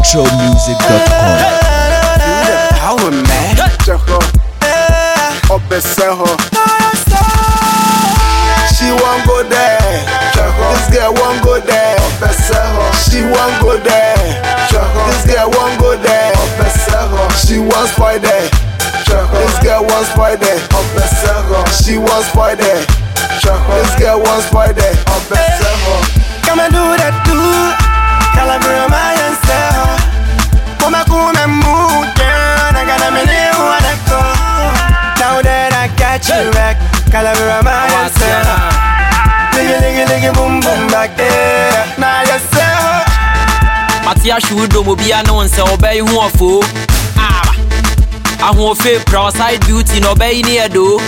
intromusic.com. Power man, she won't go there. This girl won't go there. She won't go there. This girl won't go there. She wants spoil there. This girl wants spoil there. She wants spoil there. This girl wants spoil there. Come and do that too. Calabria my answer. Come and move, girl. I got a minute wanna go. Now that I got you back, Calabria my answer. Liggy, boom, boom, back there. Now yourself. Matia Shudo will be announced, obey who of fool. I won't feel proud side beauty, no bay near do.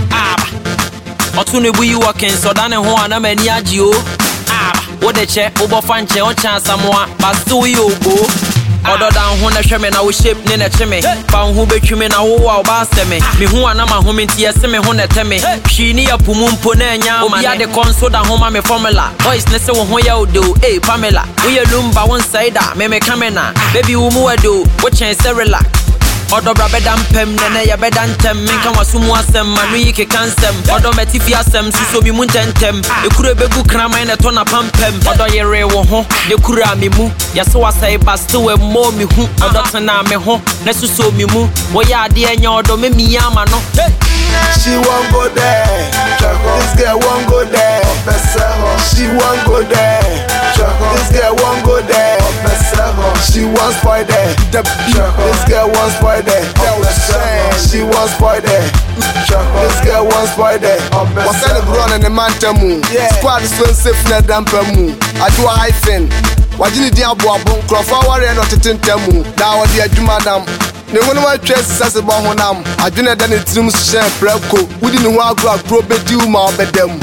Otune bu you walking so than a one a many agio. What the check over fanche or chance someone, but still you go. Other than when a shaman, I will ship Nina Chimmy. Found who bet you mean a whole bastard me. Me who are not my home in TSM, Hona Temi. She near Pumum Ponenya, I had the console that home my formula. Voice Nessa when you do, eh, Pamela. We a loom by one side, me camera. Baby, who more do, what chance Serela. Odo bra bedam pem nene ya bedan tem menka wasumu asem manu yike kansem odo metifi asem suso mi muntentem ekure begu kraman ne to na pampem odo yere wo ho de kura mi mu yaso wasai basto we mo mi hu odo tena me ho ne suso mi mu wo ya ade enya odo me mi ama no. She won't go there. This girl won't go there. She won't go there. This girl won't go there. She wants spoil there. This girl wants spoil there. She wants spoil there. This girl wants spoil there. What's that run and the mantamu? Squad is so safe na dampamu. I do a hyphen. Wajini diabo abon krofa warrior not tentamu. Now what the madam. Ne wona wa twese sase bo honam adwene da ne tirim hye preko wudi ne ho agro agro bedi uma obedam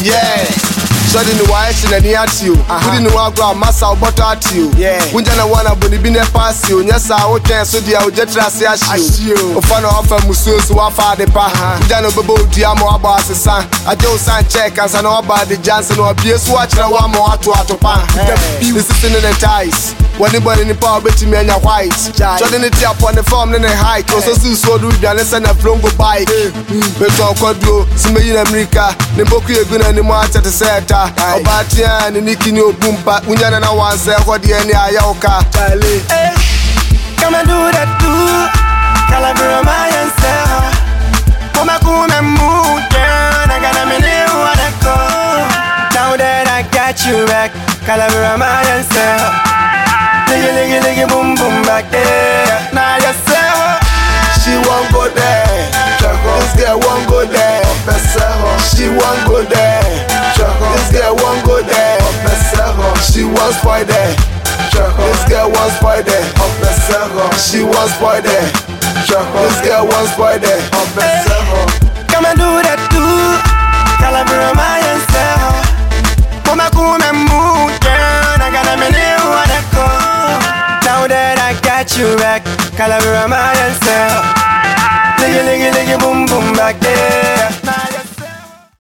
so di ne wa hye na ni atio wudi ne ho agro masa oboto atio wunja na wana boni bi ne pass o nya sa wo twen so dia o jetra se ahio o fa na ofa musuo so wa fa de pa wunja no bebo dia mo aba asesa aje o san check ansa na oba de janse no obie so wa kira wa mo ato pa this is in the ties. When anybody in the power bet me and your white. Shutting it up on the farm in the hike. Also, so do you understand a flongo bike? But on Codro, some in America, the book you're going to march at the center. About Yan and Nicky no boom, but we don't know one say what the any Ayoka. Come and do that too. Calabria my answer. Come and move, girl. I got a minute wanna go. Now that I got you back, Calabria my answer. Liggy, boom, boom, back there. Now yourself. She won't go there. This girl won't go there. She won't go there. This girl won't go there. She wants spoil there. This girl wants spoil there. She wants spoil there. This girl wants spoil there. Come and do that too. Calabria my answer. Come and move, girl. I got a minute wanna go. Now that I got you back, Calabria my answer. Liggy, boom, boom, back there.